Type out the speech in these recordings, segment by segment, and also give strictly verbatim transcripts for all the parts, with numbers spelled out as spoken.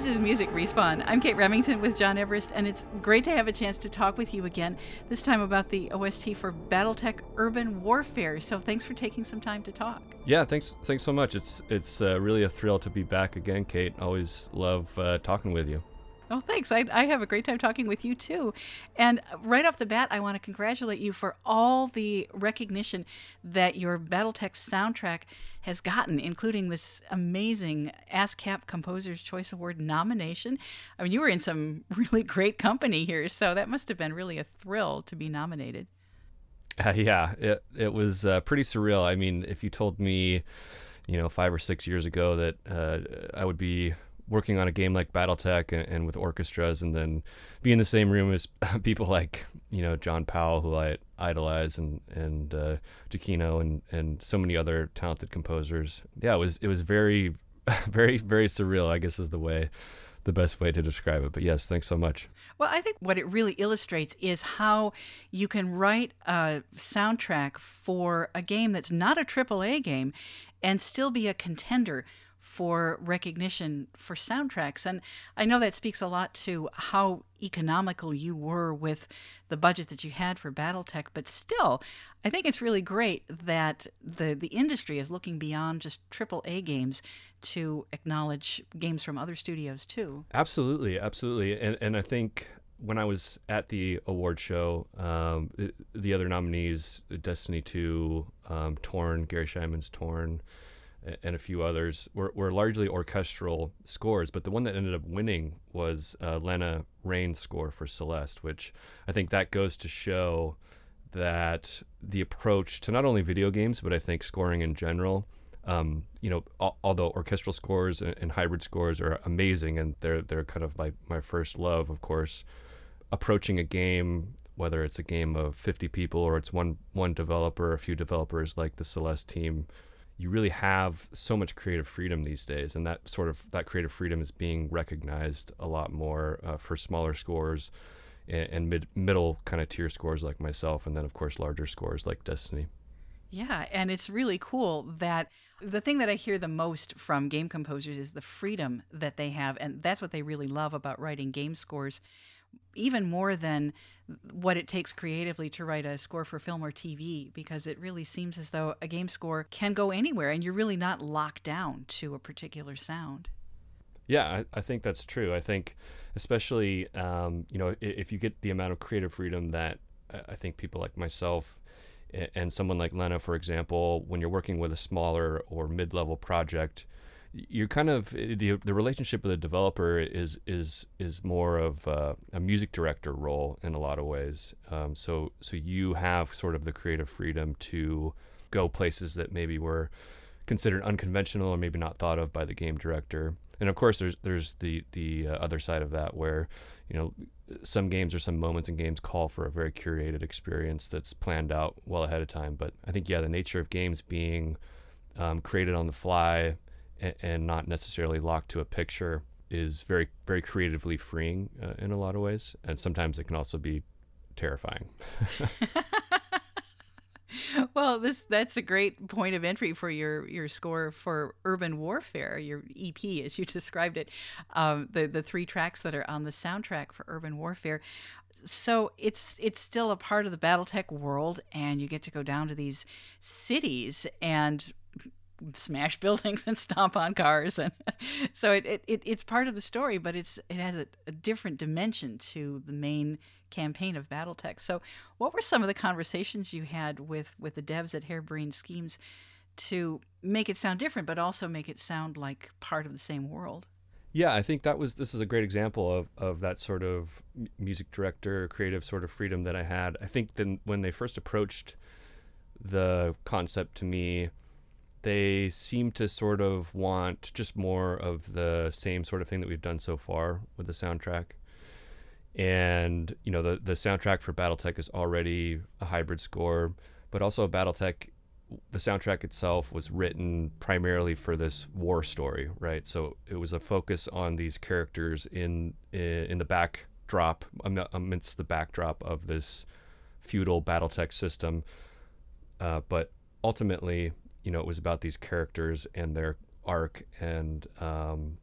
is Music Respawn. I'm Kate Remington with John Everest, and it's great to have a chance to talk with you again, this time about the O S T for BattleTech Urban Warfare. So thanks for taking some time to talk. Yeah, thanks thanks so much. It's it's uh, really a thrill to be back again, Kate. Always love uh, talking with you. Oh, thanks. I, I have a great time talking with you, too. And right off the bat, I want to congratulate you for all the recognition that your BattleTech soundtrack has gotten, including this amazing ASCAP Composer's Choice Award nomination. I mean, you were in some really great company here, so that must have been really a thrill to be nominated. Uh, yeah, it, it was uh, pretty surreal. I mean, if you told me, you know, five or six years ago that uh, I would be working on a game like BattleTech and, and with orchestras, and then be in the same room as people like, you know, John Powell, who I idolize, and and uh, Giacchino, and and so many other talented composers. Yeah, it was it was very, very, very surreal, I guess is the way, the best way to describe it. But yes, thanks so much. Well, I think what it really illustrates is how you can write a soundtrack for a game that's not a triple A game and still be a contender for recognition for soundtracks. And I know that speaks a lot to how economical you were with the budget that you had for BattleTech, but still, I think it's really great that the, the industry is looking beyond just triple A games to acknowledge games from other studios too. Absolutely, absolutely. And and I think when I was at the award show, um, the, the other nominees, Destiny two, um, Torn, Gary Scheinman's Torn, and a few others were, were largely orchestral scores, but the one that ended up winning was uh, Lena Raine's score for Celeste, which I think that goes to show that the approach to not only video games, but I think scoring in general, um, you know, al- although orchestral scores and, and hybrid scores are amazing, and they're they're kind of like my first love, of course, approaching a game, whether it's a game of fifty people or it's one one developer, a few developers like the Celeste team, you really have so much creative freedom these days, and that sort of that creative freedom is being recognized a lot more uh, for smaller scores and, and mid middle kind of tier scores like myself, and then of course larger scores like Destiny. Yeah, and it's really cool that the thing that I hear the most from game composers is the freedom that they have, and that's what they really love about writing game scores, even more than what it takes creatively to write a score for film or T V, because it really seems as though a game score can go anywhere and you're really not locked down to a particular sound. Yeah, I, I think that's true. I think especially, um, you know, if you get the amount of creative freedom that I think people like myself and someone like Lena, for example, when you're working with a smaller or mid-level project, you're kind of the the relationship with the developer is is is more of a, a music director role in a lot of ways. Um, so so you have sort of the creative freedom to go places that maybe were considered unconventional or maybe not thought of by the game director. And of course, there's there's the the uh, other side of that where, you know, some games or some moments in games call for a very curated experience that's planned out well ahead of time. But I think yeah, the nature of games being um, created on the fly and not necessarily locked to a picture is very, very creatively freeing uh, in a lot of ways. And sometimes it can also be terrifying. Well, this that's a great point of entry for your, your score for Urban Warfare, your E P, as you described it, um, the, the three tracks that are on the soundtrack for Urban Warfare. So it's it's still a part of the BattleTech world, and you get to go down to these cities and smash buildings and stomp on cars, and so it, it it's part of the story, but it's it has a, a different dimension to the main campaign of BattleTech. So what were some of the conversations you had with with the devs at Harebrained Schemes to make it sound different but also make it sound like part of the same world? Yeah, I think that was this is a great example of, of that sort of music director, creative sort of freedom that I had. I think then when they first approached the concept to me, they seem to sort of want just more of the same sort of thing that we've done so far with the soundtrack. And, you know, the, the soundtrack for BattleTech is already a hybrid score, but also BattleTech, the soundtrack itself was written primarily for this war story, right? So it was a focus on these characters in in the backdrop, amidst the backdrop of this feudal BattleTech system. Uh, but ultimately, you know, it was about these characters and their arc and, um,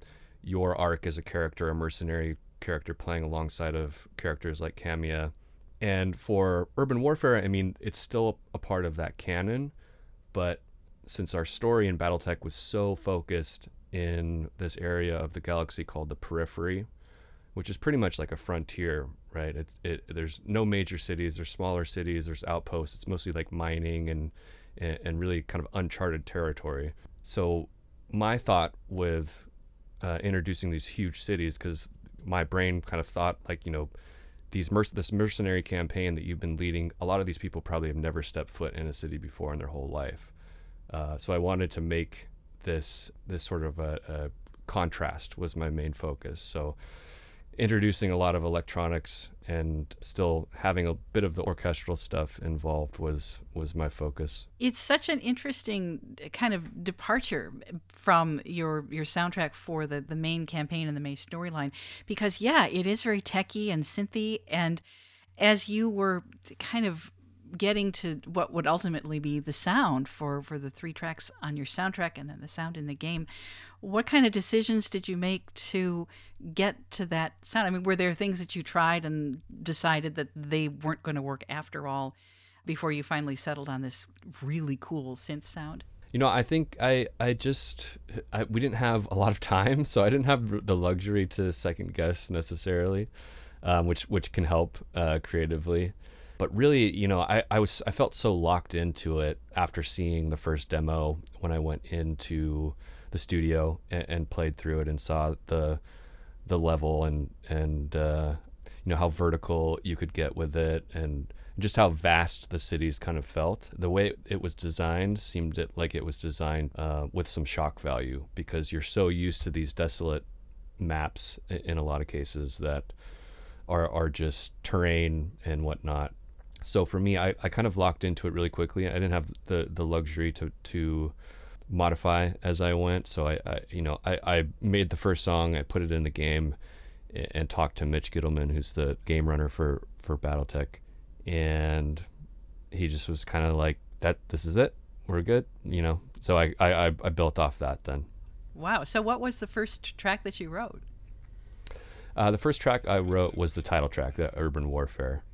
your arc as a character, a mercenary character playing alongside of characters like Camia. And for Urban Warfare, I mean, it's still a part of that canon, but since our story in BattleTech was so focused in this area of the galaxy called the Periphery, which is pretty much like a frontier, right? It, it, there's no major cities, there's smaller cities, there's outposts. It's mostly like mining and, and really kind of uncharted territory. So my thought with uh, introducing these huge cities, because my brain kind of thought like, you know, these merc- this mercenary campaign that you've been leading, a lot of these people probably have never stepped foot in a city before in their whole life. Uh, so I wanted to make this this sort of a, a contrast was my main focus. So introducing a lot of electronics and still having a bit of the orchestral stuff involved was was my focus. It's such an interesting kind of departure from your your soundtrack for the, the main campaign and the main storyline, because yeah, it is very techy and synthy, and as you were kind of getting to what would ultimately be the sound for, for the three tracks on your soundtrack and then the sound in the game, what kind of decisions did you make to get to that sound? I mean, were there things that you tried and decided that they weren't going to work after all before you finally settled on this really cool synth sound? You know, I think I, I just, I, we didn't have a lot of time, so I didn't have the luxury to second guess necessarily, um, which, which can help uh, creatively. But really, you know, I, I was I felt so locked into it after seeing the first demo when I went into the studio and, and played through it and saw the the level and and uh, you know how vertical you could get with it and just how vast the cities kind of felt. The way it was designed seemed it, like it was designed uh, with some shock value, because you're so used to these desolate maps in a lot of cases that are are just terrain and whatnot. So for me, I, I kind of locked into it really quickly. I didn't have the, the luxury to, to modify as I went. So I, I you know, I, I made the first song, I put it in the game and talked to Mitch Gittleman, who's the game runner for, for BattleTech. And he just was kind of like, that, this is it. We're good. You know? So I, I, I built off that then. Wow. So what was the first track that you wrote? Uh, the first track I wrote was the title track, the Urban Warfare.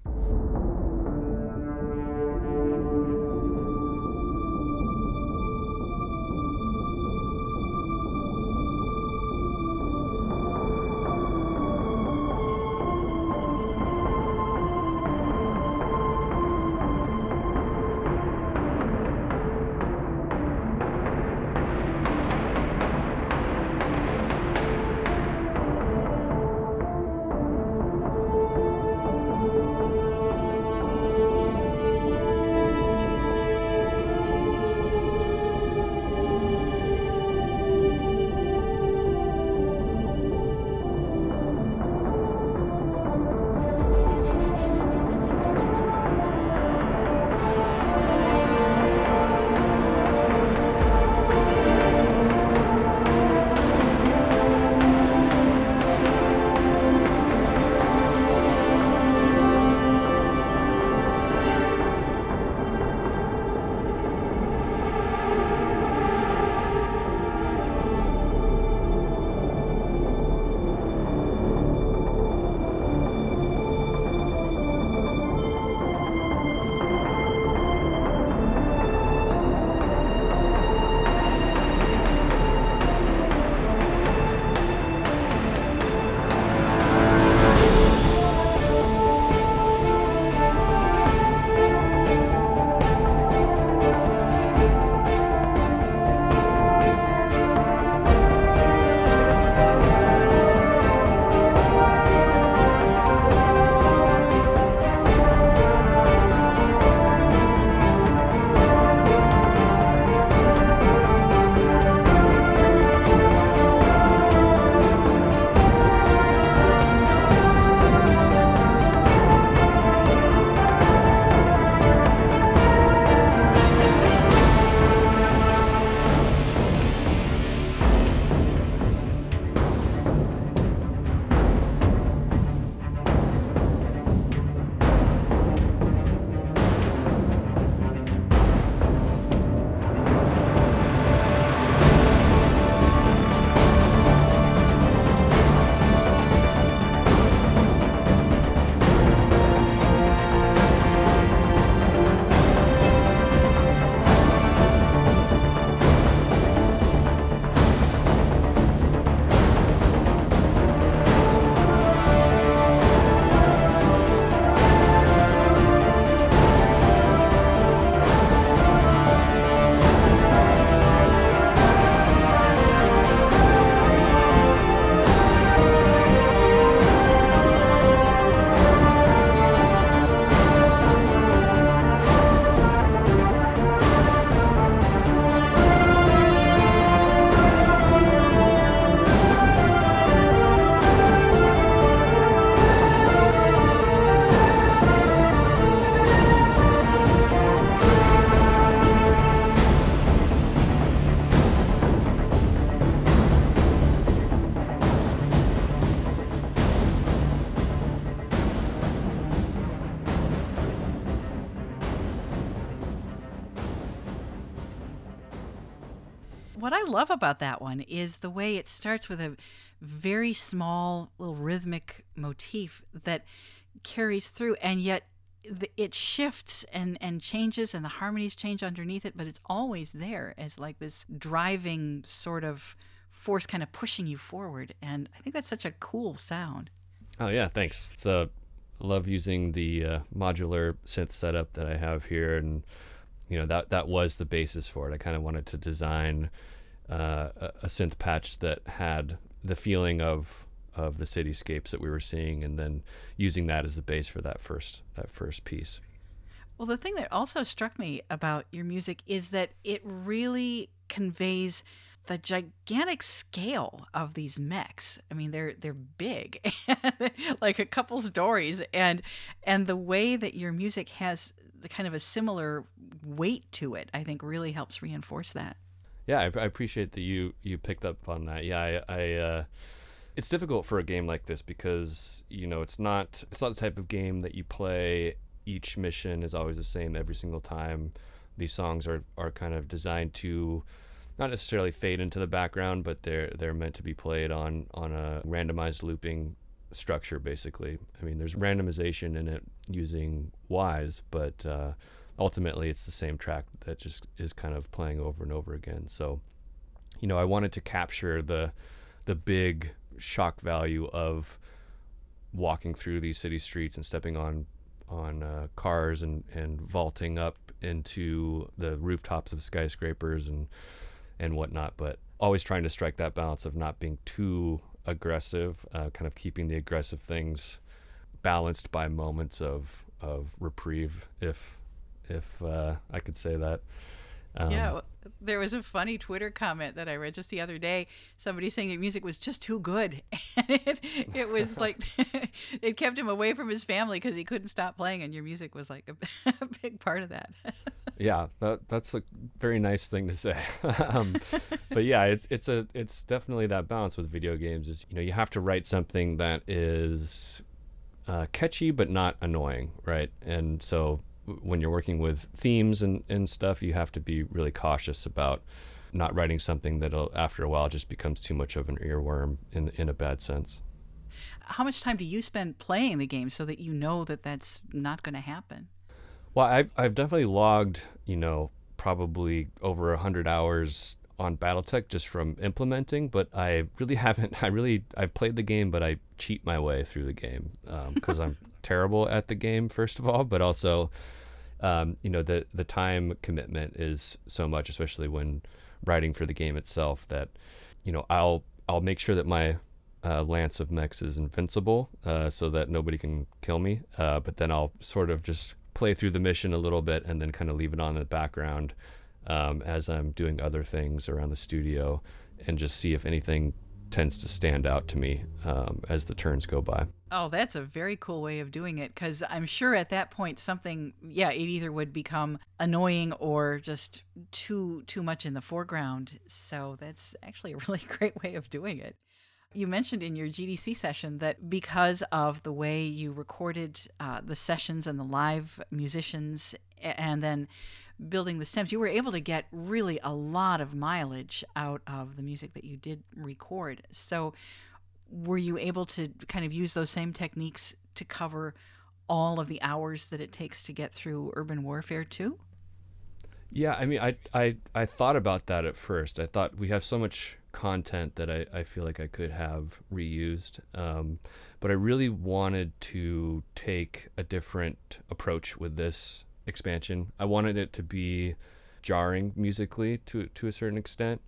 What I love about that one is the way it starts with a very small little rhythmic motif that carries through, and yet th- it shifts and, and changes, and the harmonies change underneath it, but it's always there as like this driving sort of force kind of pushing you forward. And I think that's such a cool sound. Oh yeah, thanks. It's uh, I love using the uh, modular synth setup that I have here, and you know that that was the basis for it. I kind of wanted to design uh, a, a synth patch that had the feeling of of the cityscapes that we were seeing, and then using that as the base for that first that first piece. Well, the thing that also struck me about your music is that it really conveys the gigantic scale of these mechs. I mean, they're they're big, like a couple stories, and and the way that your music has the kind of a similar weight to it, I think, really helps reinforce that. Yeah, I, I appreciate that you you picked up on that. Yeah, I. I uh, it's difficult for a game like this because you know it's not it's not the type of game that you play. Each mission is always the same every single time. These songs are are kind of designed to not necessarily fade into the background, but they're they're meant to be played on on a randomized looping structure, basically. I mean, there's randomization in it using Wwise, but uh, ultimately it's the same track that just is kind of playing over and over again. So, you know, I wanted to capture the the big shock value of walking through these city streets and stepping on on uh, cars and, and vaulting up into the rooftops of skyscrapers and and whatnot, but always trying to strike that balance of not being too aggressive, uh, kind of keeping the aggressive things balanced by moments of of reprieve, if if uh, I could say that. Um, yeah, there was a funny Twitter comment that I read just the other day. Somebody saying that music was just too good, and it, it was like it kept him away from his family because he couldn't stop playing, and your music was like a, a big part of that. Yeah, that that's a very nice thing to say. um, but yeah, it's it's a it's definitely that balance with video games. Is you know you have to write something that is uh, catchy but not annoying, right? And so when you're working with themes and, and stuff, you have to be really cautious about not writing something that after a while just becomes too much of an earworm in in a bad sense. How much time do you spend playing the game so that you know that that's not going to happen? Well, I've I've definitely logged, you know, probably over a hundred hours on BattleTech just from implementing, but I really haven't. I really I've played the game, but I cheat my way through the game because um, I'm terrible at the game, first of all, but also, um, you know, the the time commitment is so much, especially when writing for the game itself, that you know I'll I'll make sure that my uh, lance of mechs is invincible, uh, so that nobody can kill me. Uh, but then I'll sort of just play through the mission a little bit and then kind of leave it on in the background um, as I'm doing other things around the studio, and just see if anything tends to stand out to me um, as the turns go by. Oh, that's a very cool way of doing it, because I'm sure at that point something, yeah, it either would become annoying or just too too much in the foreground. So that's actually a really great way of doing it. You mentioned in your G D C session that because of the way you recorded uh, the sessions and the live musicians and then building the stems, you were able to get really a lot of mileage out of the music that you did record. So were you able to kind of use those same techniques to cover all of the hours that it takes to get through Urban Warfare two? Yeah, I mean, I, I, I thought about that at first. I thought we have so much content that I, I feel like I could have reused. Um, but I really wanted to take a different approach with this expansion. I wanted it to be jarring musically to, to a certain extent.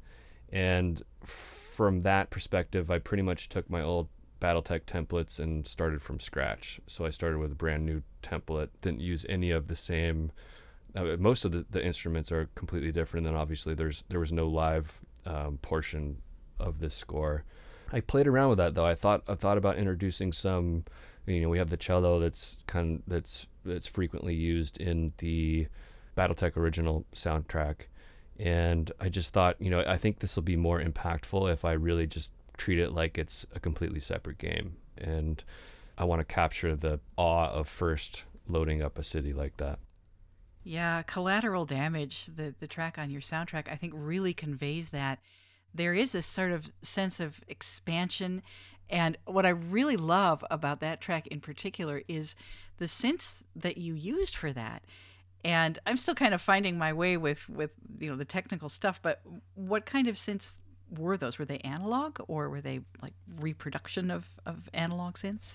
And from that perspective, I pretty much took my old BattleTech templates and started from scratch. So I started with a brand new template, didn't use any of the same. Uh, most of the, the instruments are completely different. And then obviously there's there was no live um, portion of this score. I played around with that though. I thought I thought about introducing some. You know, we have the cello that's kind of, that's that's frequently used in the BattleTech original soundtrack. And I just thought, you know, I think this will be more impactful if I really just treat it like it's a completely separate game. And I want to capture the awe of first loading up a city like that. Yeah, Collateral Damage, the the track on your soundtrack, I think really conveys that. There is this sort of sense of expansion, and what I really love about that track in particular is the synths that you used for that. And I'm still kind of finding my way with with you know the technical stuff, but what kind of synths were those? Were they analog or were they like reproduction of of analog synths?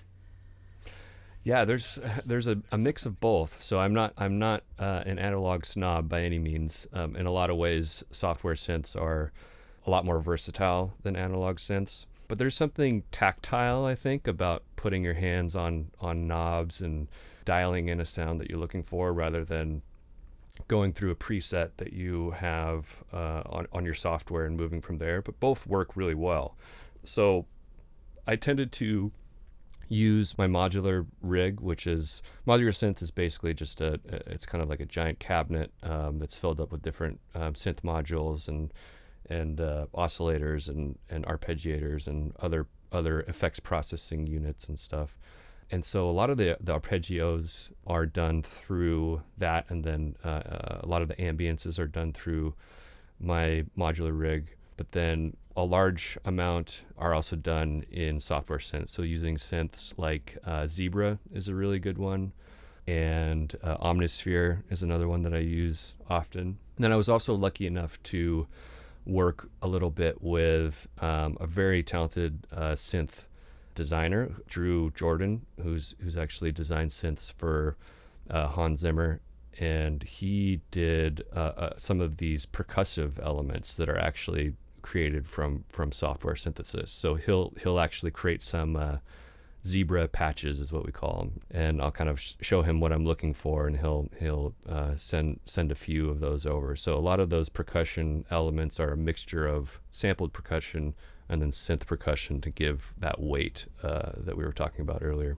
Yeah, there's there's a, a mix of both. So I'm not I'm not uh, an analog snob by any means. Um, in a lot of ways, software synths are a lot more versatile than analog synths. But there's something tactile, I think, about putting your hands on on knobs and dialing in a sound that you're looking for, rather than going through a preset that you have uh, on on your software and moving from there. But both work really well. So I tended to use my modular rig, which is modular synth is basically just a, it's kind of like a giant cabinet um, that's filled up with different um, synth modules and and uh, oscillators and, and arpeggiators and other other effects processing units and stuff. And so a lot of the, the arpeggios are done through that, and then uh, a lot of the ambiences are done through my modular rig. But then a large amount are also done in software synths. So using synths like uh, Zebra is a really good one, and uh, Omnisphere is another one that I use often. And then I was also lucky enough to work a little bit with um, a very talented uh, synth designer, Drew Jordan, who's who's actually designed synths for uh, Hans Zimmer. And he did uh, uh, some of these percussive elements that are actually created from from software synthesis. So he'll he'll actually create some uh, Zebra patches, is what we call them, and I'll kind of sh- show him what I'm looking for, and he'll he'll uh, send send a few of those over. So a lot of those percussion elements are a mixture of sampled percussion and then synth percussion to give that weight uh, that we were talking about earlier.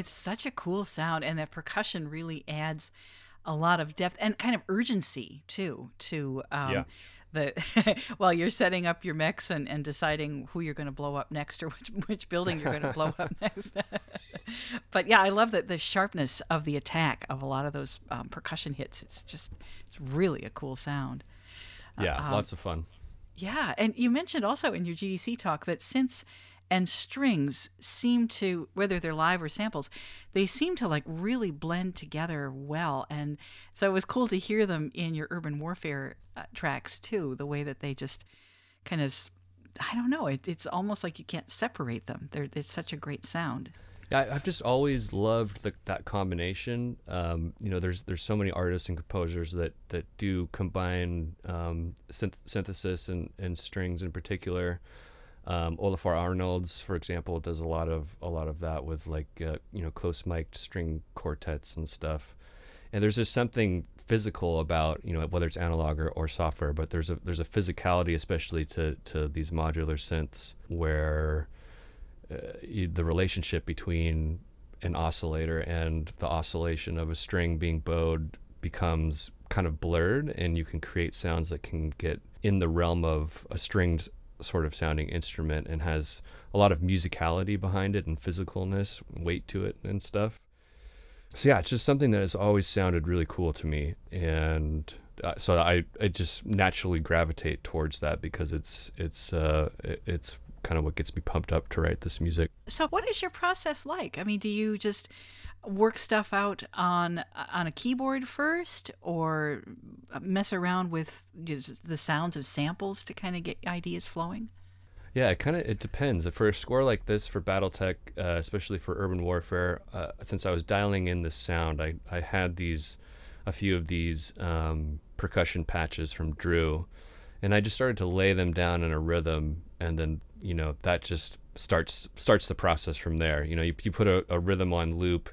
it's such a cool sound, and that percussion really adds a lot of depth and kind of urgency too to Yeah. um, the while you're setting up your mix and, and deciding who you're going to blow up next or which which building you're going to blow up next. But yeah, I love the the sharpness of the attack of a lot of those um, percussion hits. It's just it's really a cool sound. Yeah, um, lots of fun. Yeah, and you mentioned also in your G D C talk that synths and strings seem to, whether they're live or samples, they seem to like really blend together well. And so it was cool to hear them in your Urban Warfare uh, tracks too, the way that they just kind of, s- I don't know, it, it's almost like you can't separate them. They're, it's such a great sound. Yeah, I- I've just always loved the, that combination. Um, you know, there's there's so many artists and composers that that do combine um, synth- synthesis and, and strings in particular. Um, Olafur Arnolds, for example, does a lot of a lot of that with like uh, you know close mic'd string quartets and stuff. And there's just something physical about you know whether it's analog or, or software, but there's a there's a physicality, especially to to these modular synths, where uh, you, the relationship between an oscillator and the oscillation of a string being bowed becomes kind of blurred, and you can create sounds that can get in the realm of a stringed sort of sounding instrument and has a lot of musicality behind it and physicalness, weight to it and stuff. So yeah, it's just something that has always sounded really cool to me, and uh, so I I just naturally gravitate towards that because it's it's uh it- it's kind of what gets me pumped up to write this music. So what is your process like? I mean, do you just work stuff out on on a keyboard first, or mess around with just the sounds of samples to kind of get ideas flowing? Yeah, it kind of it depends. For a score like this for BattleTech, uh, especially for Urban Warfare, uh, since I was dialing in the sound, I I had these a few of these um, percussion patches from Drew, and I just started to lay them down in a rhythm, and then you know that just starts starts the process from there. You know, you you put a, a rhythm on loop,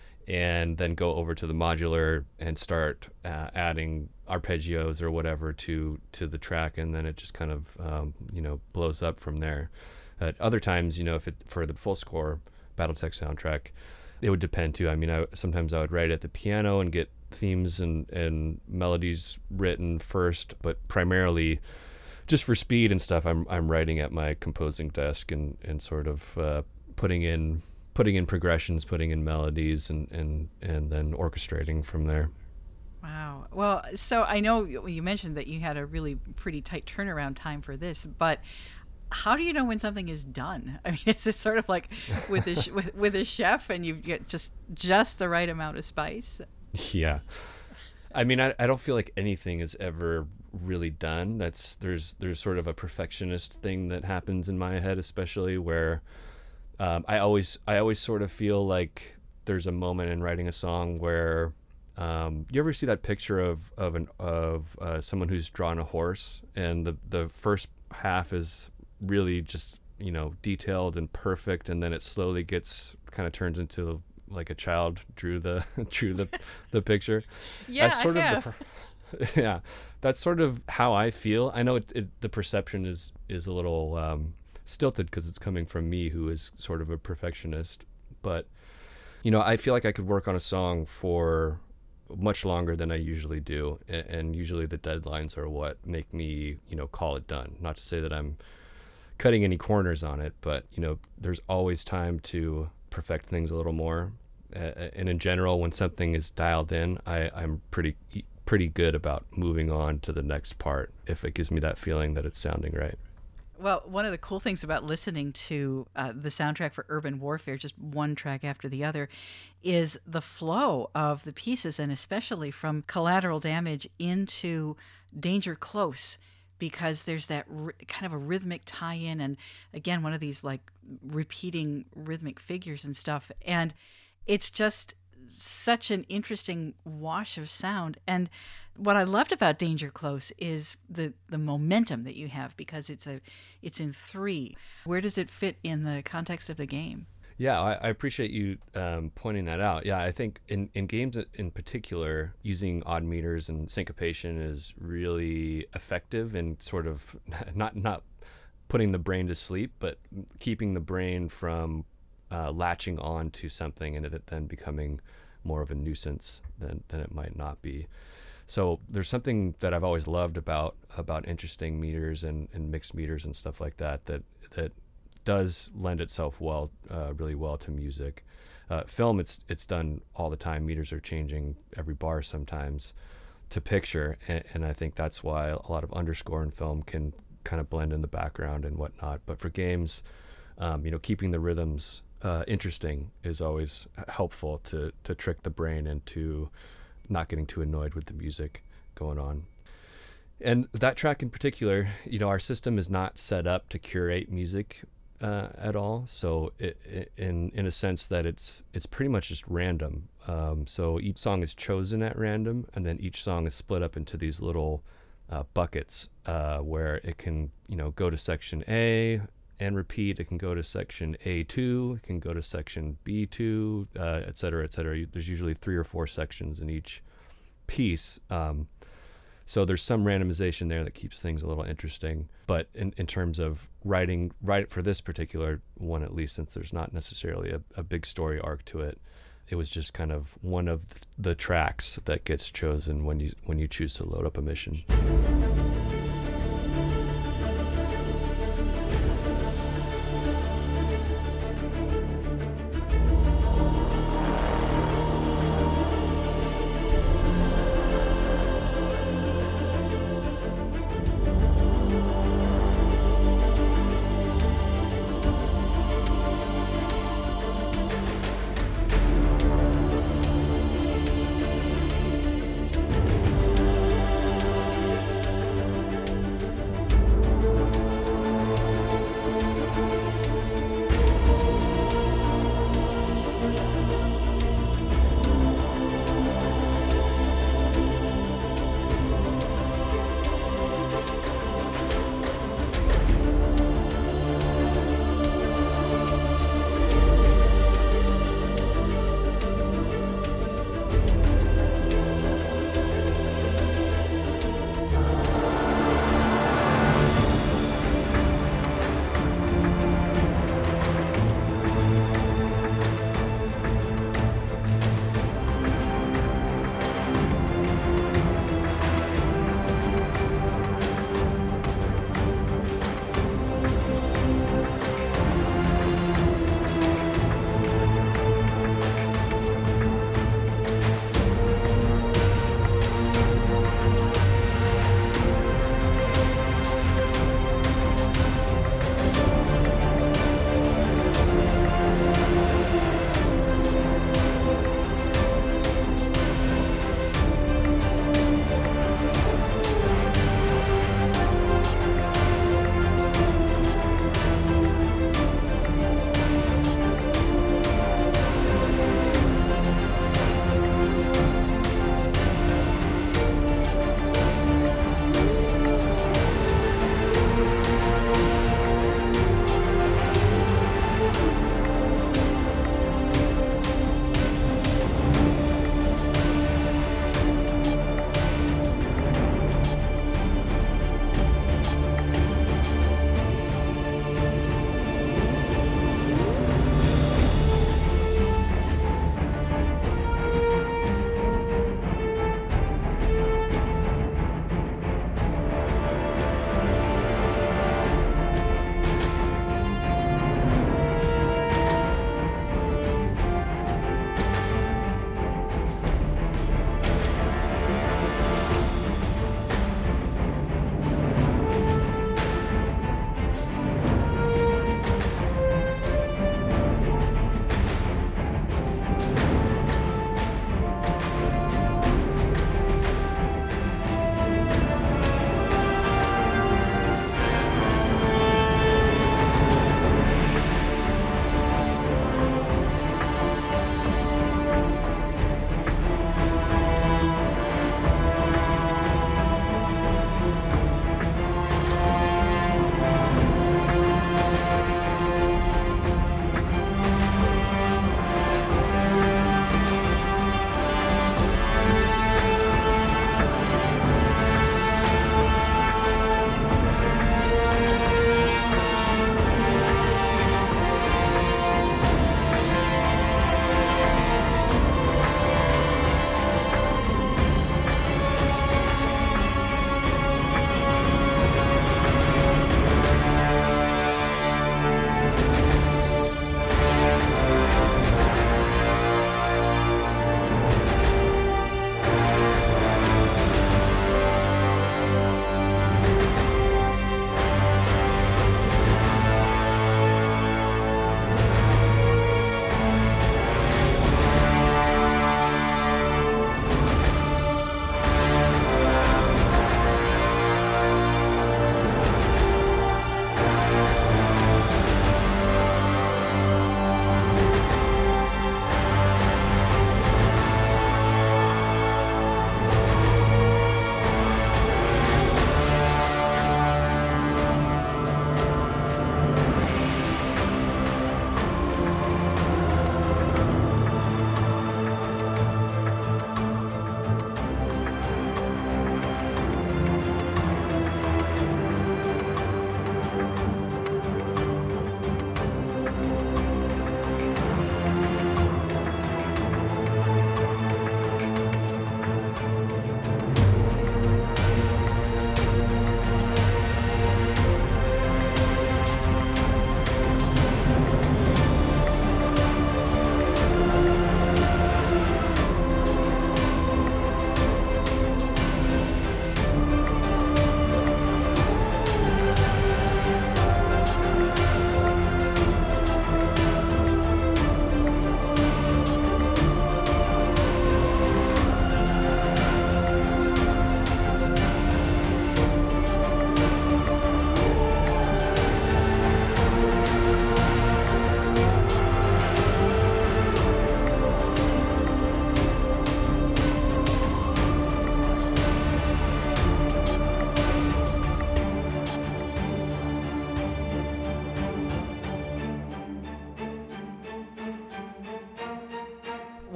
and then go over to the modular and start uh, adding arpeggios or whatever to to the track, and then it just kind of um, you know blows up from there. At other times, you know, if it for the full score BattleTech soundtrack, it would depend too. I mean, I, sometimes I would write at the piano and get themes and and melodies written first, but primarily just for speed and stuff, I'm I'm writing at my composing desk and and sort of uh, putting in putting in progressions, putting in melodies, and, and, and then orchestrating from there. Wow. Well, so I know you you mentioned that you had a really pretty tight turnaround time for this, but how do you know when something is done? I mean, is it sort of like with a sh- with, with a chef, and you get just just the right amount of spice? Yeah. I mean, I, I don't feel like anything is ever really done. That's there's there's sort of a perfectionist thing that happens in my head, especially where Um, I always, I always sort of feel like there's a moment in writing a song where um, you ever see that picture of of an of uh, someone who's drawn a horse, and the the first half is really just you know detailed and perfect, and then it slowly gets kind of turns into like a child drew the drew the the picture. Yeah, That's sort I of have. the per- yeah, that's sort of how I feel. I know it, it, the perception is is a little. Um, stilted because it's coming from me, who is sort of a perfectionist, but you know I feel like I could work on a song for much longer than I usually do, and, and usually the deadlines are what make me you know call it done. Not to say that I'm cutting any corners on it, but you know there's always time to perfect things a little more, uh, and in general when something is dialed in, I, I'm pretty pretty good about moving on to the next part if it gives me that feeling that it's sounding right. Well, one of the cool things about listening to uh, the soundtrack for Urban Warfare, just one track after the other, is the flow of the pieces, and especially from Collateral Damage into Danger Close, because there's that r- kind of a rhythmic tie-in, and again, one of these like repeating rhythmic figures and stuff, and it's just such an interesting wash of sound. And what I loved about Danger Close is the the momentum that you have, because it's a it's in three. Where does it fit in the context of the game? Yeah, I, I appreciate you um, pointing that out. Yeah, I think in, in games in particular, using odd meters and syncopation is really effective in sort of not not putting the brain to sleep, but keeping the brain from uh, latching on to something and it then becoming more of a nuisance than, than it might not be. So there's something that I've always loved about about interesting meters and, and mixed meters and stuff like that that that does lend itself well, uh, really well to music. Uh, film, it's it's done all the time. Meters are changing every bar sometimes to picture, and, and I think that's why a lot of underscore in film can kind of blend in the background and whatnot. But for games, um, you know, keeping the rhythms uh, interesting is always helpful to to trick the brain into not getting too annoyed with the music going on. And that track in particular, you know, our system is not set up to curate music uh, at all. So it, it, in in a sense that it's it's pretty much just random. Um, so each song is chosen at random, and then each song is split up into these little uh, buckets uh, where it can, you know, go to section A and repeat. It can go to section A two, it can go to section B two, uh, et cetera, et cetera. There's usually three or four sections in each piece. Um, so there's some randomization there that keeps things a little interesting. But in, in terms of writing, write for this particular one, at least, since there's not necessarily a, a big story arc to it, it was just kind of one of the tracks that gets chosen when you when you choose to load up a mission.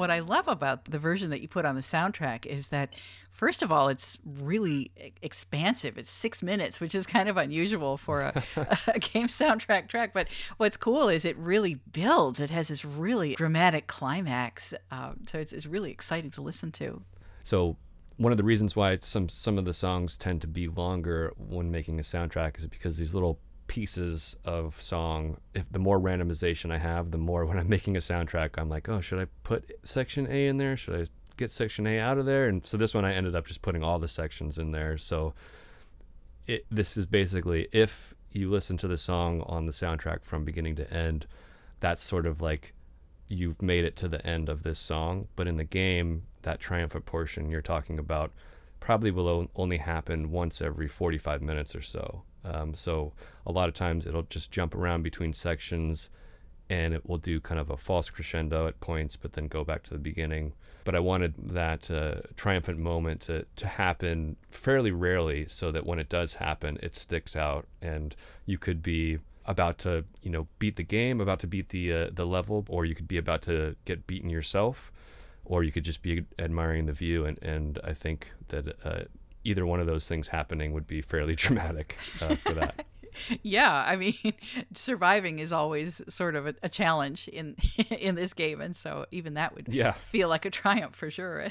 what I love about the version that you put on the soundtrack is that, first of all, it's really e- expansive. It's six minutes, which is kind of unusual for a, a game soundtrack track. But what's cool is it really builds. It has this really dramatic climax. Uh, so it's, it's really exciting to listen to. So one of the reasons why some some of the songs tend to be longer when making a soundtrack is because these little pieces of song, if the more randomization I have, the more when I'm making a soundtrack, I'm like, oh, should I put section A in there? Should I get section A out of there? And so this one I ended up just putting all the sections in there. So it, this is basically, if you listen to the song on the soundtrack from beginning to end, that's sort of like you've made it to the end of this song. But in the game, that triumphant portion you're talking about probably will only happen once every forty-five minutes or so. Um, so a lot of times it'll just jump around between sections and it will do kind of a false crescendo at points, but then go back to the beginning. But I wanted that uh, triumphant moment to, to happen fairly rarely so that when it does happen, it sticks out and you could be about to, you know, beat the game, about to beat the uh, the level, or you could be about to get beaten yourself, or you could just be admiring the view. And, and I think that uh, either one of those things happening would be fairly dramatic uh, for that. Yeah, I mean, surviving is always sort of a, a challenge in in this game, and so even that would yeah. feel like a triumph for sure.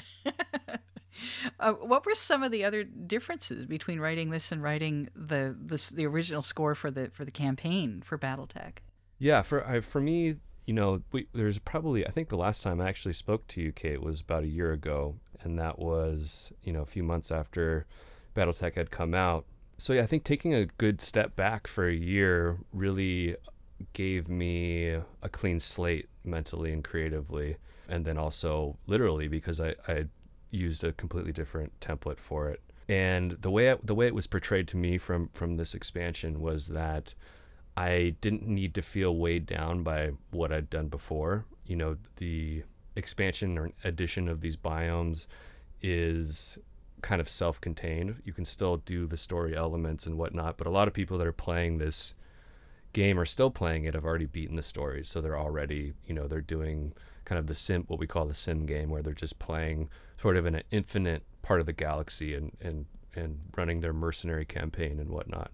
uh, what were some of the other differences between writing this and writing the the, the original score for the for the campaign for BattleTech? Yeah, for I, for me, you know, we, there's probably, I think the last time I actually spoke to you, Kate, was about a year ago, and that was, you know, a few months after BattleTech had come out. So yeah, I think taking a good step back for a year really gave me a clean slate mentally and creatively, and then also literally because I, I used a completely different template for it. And the way it, the way it was portrayed to me from from this expansion was that I didn't need to feel weighed down by what I'd done before. You know, the expansion or addition of these biomes is kind of self-contained. You can still do the story elements and whatnot, but a lot of people that are playing this game are still playing it have already beaten the story, so they're already, you know, they're doing kind of the sim, what we call the sim game, where they're just playing sort of in an infinite part of the galaxy and and and running their mercenary campaign and whatnot.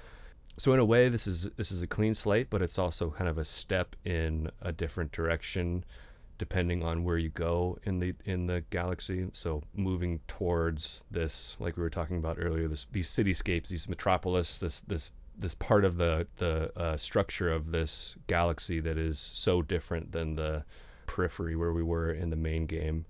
So in a way, this is this is a clean slate, but it's also kind of a step in a different direction depending on where you go in the in the galaxy. So moving towards this, like we were talking about earlier, this these cityscapes, these metropolis, this this this part of the the uh, structure of this galaxy that is so different than the periphery where we were in the main game,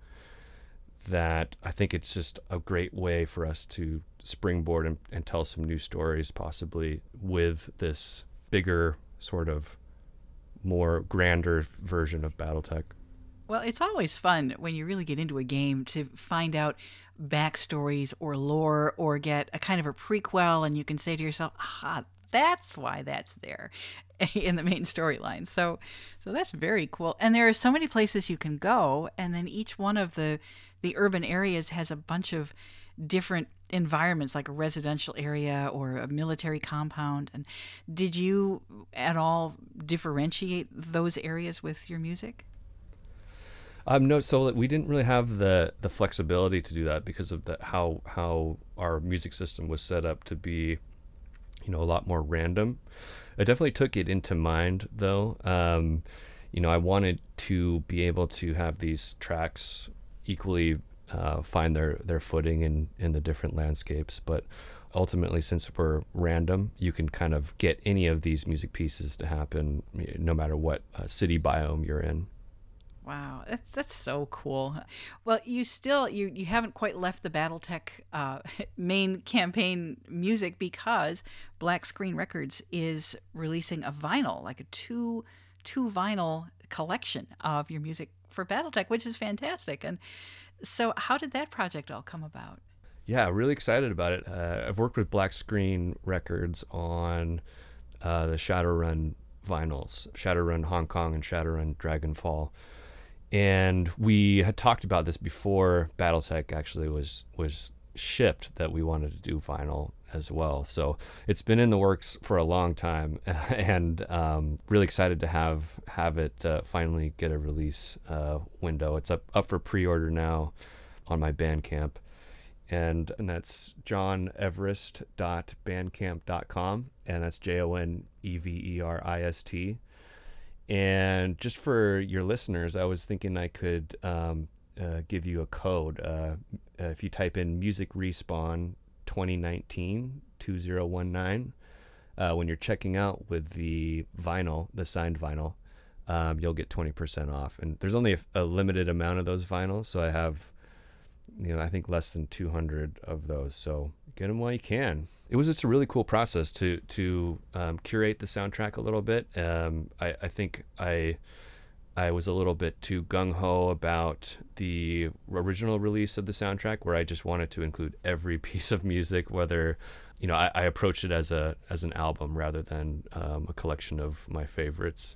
that I think it's just a great way for us to springboard and, and tell some new stories, possibly with this bigger, sort of more grander version of BattleTech. Well, it's always fun when you really get into a game to find out backstories or lore or get a kind of a prequel, and you can say to yourself, aha, that's why that's there in the main storyline. So so that's very cool. And there are so many places you can go, and then each one of the the urban areas has a bunch of different environments, like a residential area or a military compound. And did you at all differentiate those areas with your music? Um, no, so we didn't really have the, the flexibility to do that because of the, how how our music system was set up to be, you know, a lot more random. I definitely took it into mind, though. Um, you know, I wanted to be able to have these tracks equally uh, find their, their footing in, in the different landscapes. But ultimately, since we're random, you can kind of get any of these music pieces to happen no matter what uh, city biome you're in. Wow, that's that's so cool. Well, you still you you haven't quite left the BattleTech uh, main campaign music, because Black Screen Records is releasing a vinyl, like a two two vinyl collection of your music for BattleTech, which is fantastic. And so, how did that project all come about? Yeah, really excited about it. Uh, I've worked with Black Screen Records on uh, the Shadowrun vinyls, Shadowrun Hong Kong and Shadowrun Dragonfall. And we had talked about this before BattleTech actually was was shipped, that we wanted to do vinyl. as well. So it's been in the works for a long time, and um, really excited to have have it uh, finally get a release uh, window. It's up up for pre-order now on my Bandcamp, and and that's john everist dot bandcamp dot com, and that's J O N E V E R I S T. And just for your listeners, I was thinking I could um, uh, give you a code. Uh, if you type in Music Respawn twenty nineteen two zero one nine, uh, when you're checking out with the vinyl, the signed vinyl, um, you'll get twenty percent off. And there's only a, a limited amount of those vinyls, so I have, you know, I think less than two hundred of those. So get them while you can. It was just a really cool process to to um, curate the soundtrack a little bit. Um, I, I think I I was a little bit too gung-ho about the original release of the soundtrack, where I just wanted to include every piece of music, whether, you know, I, I approached it as a as an album rather than um, a collection of my favorites.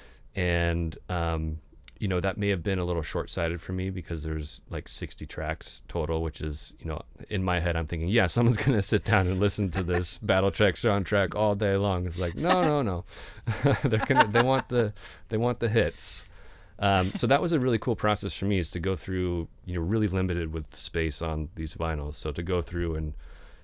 And um, you know, that may have been a little short-sighted for me, because there's like sixty tracks total, which is, you know, in my head I'm thinking, yeah, someone's gonna sit down and listen to this BattleTech soundtrack all day long. It's like, no, no, no, they're gonna they want the they want the hits. Um, so that was a really cool process for me, is to go through, you know, really limited with space on these vinyls. So to go through and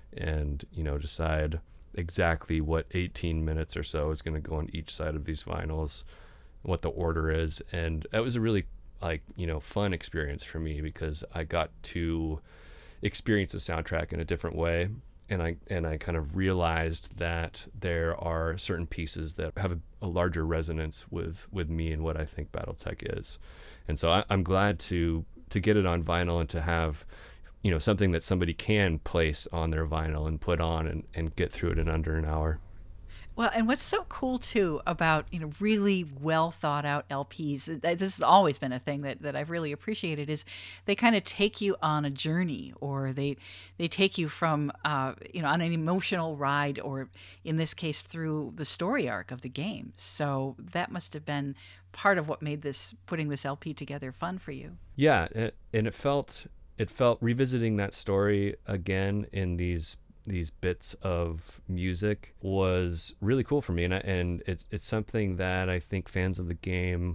and you know, decide exactly what eighteen minutes or so is going to go on each side of these vinyls, what the order is. And that was a really, like, you know, fun experience for me, because I got to experience the soundtrack in a different way. And I and I kind of realized that there are certain pieces that have a, a larger resonance with, with me and what I think BattleTech is. And so I, I'm glad to to get it on vinyl, and to have, you know, something that somebody can place on their vinyl and put on and, and get through it in under an hour. Well, and what's so cool too about, you know, really well thought out L Ps, this has always been a thing that, that I've really appreciated, is they kind of take you on a journey, or they they take you from, uh, you know, on an emotional ride, or in this case through the story arc of the game. So that must have been part of what made this, putting this L P together, fun for you. Yeah, and it felt it felt revisiting that story again in these these bits of music was really cool for me, and I, and it's it's something that I think fans of the game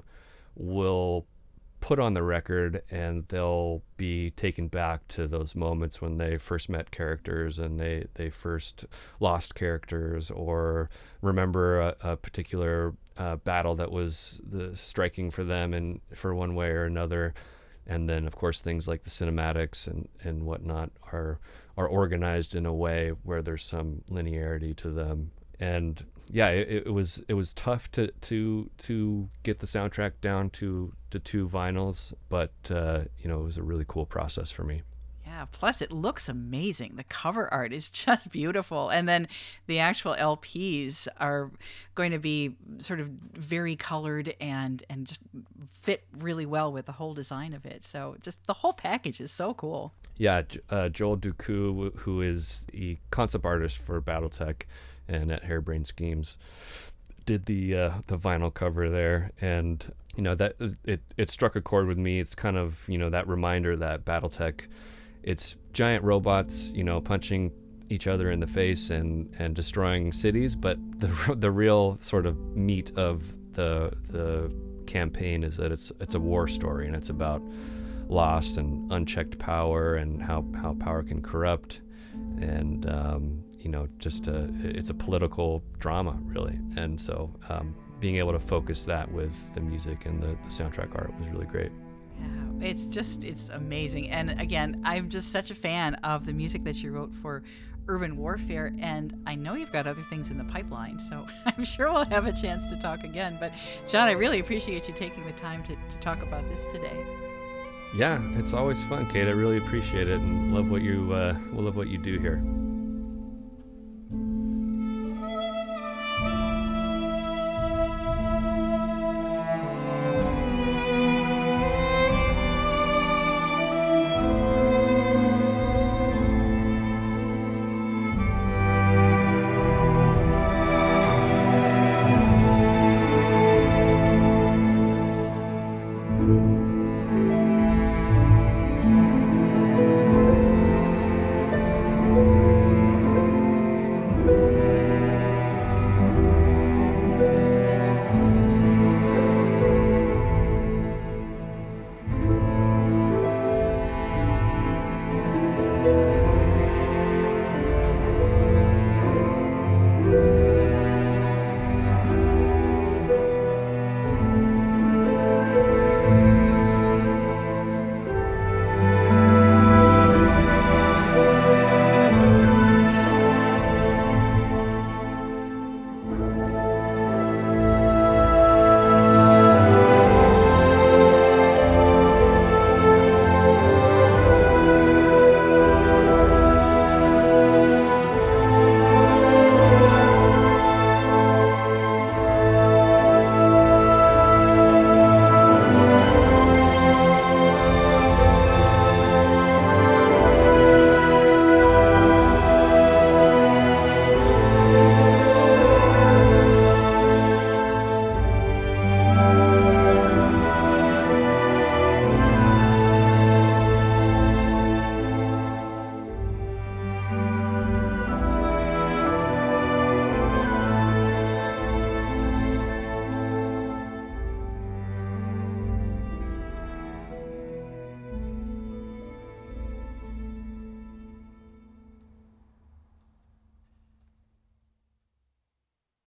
will put on the record, and they'll be taken back to those moments when they first met characters, and they they first lost characters, or remember a, a particular uh, battle that was the striking for them and for one way or another. And then, of course, things like the cinematics and, and whatnot are are organized in a way where there's some linearity to them. And yeah, it, it was it was tough to to to get the soundtrack down to, to two vinyls, but uh, you know, it was a really cool process for me. Yeah, plus it looks amazing. The cover art is just beautiful. And then the actual L Ps are going to be sort of very colored and, and just fit really well with the whole design of it. So just the whole package is so cool. Yeah, uh, Joel Duku, who is the concept artist for BattleTech and at Harebrained Schemes, did the uh, the vinyl cover there, and you know, that it it struck a chord with me. It's kind of, you know, that reminder that BattleTech, it's giant robots, you know, punching each other in the face and, and destroying cities, but the the real sort of meat of the the campaign is that it's it's a war story, and it's about loss and unchecked power, and how, how power can corrupt, and um, you know, just a, it's a political drama, really. And so um, being able to focus that with the music and the, the soundtrack art was really great. Yeah, it's just, it's amazing. And again, I'm just such a fan of the music that you wrote for Urban Warfare, and I know you've got other things in the pipeline, so I'm sure we'll have a chance to talk again. But John, I really appreciate you taking the time to, to talk about this today. Yeah, it's always fun, Kate. I really appreciate it, and love what you uh, love what you do here.